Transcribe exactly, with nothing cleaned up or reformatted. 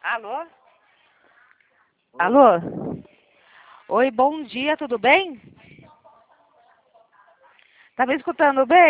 Alô? Alô? Oi, bom dia, tudo bem? Tá me escutando bem?